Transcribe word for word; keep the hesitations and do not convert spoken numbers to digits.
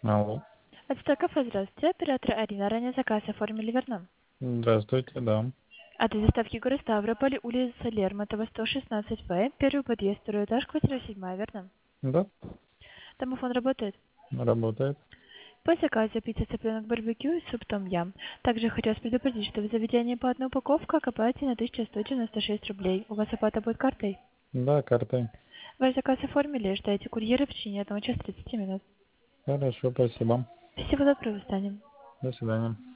Алло. Отстой кафе, здравствуйте. Оператор Арина. Ранее заказ оформили, верно? Здравствуйте, да. Адрес доставки город Ставрополь, улица Лермонтова, сто шестнадцать В. Первый подъезд, второй этаж, квартира седьмая, верно? Да, Домофон работает. работает. По заказу пицца, цыпленок, барбекю и суп том ям. Также хотелось предупредить, что в заведении по одной упаковке окупаете на тысяча сто девяносто шесть рублей. У вас оплата будет картой. Да, картой. Ваш заказ оформили, ждайте курьера в течение одного часа тридцати минут. Хорошо, спасибо. Всего доброго, встанем. До свидания.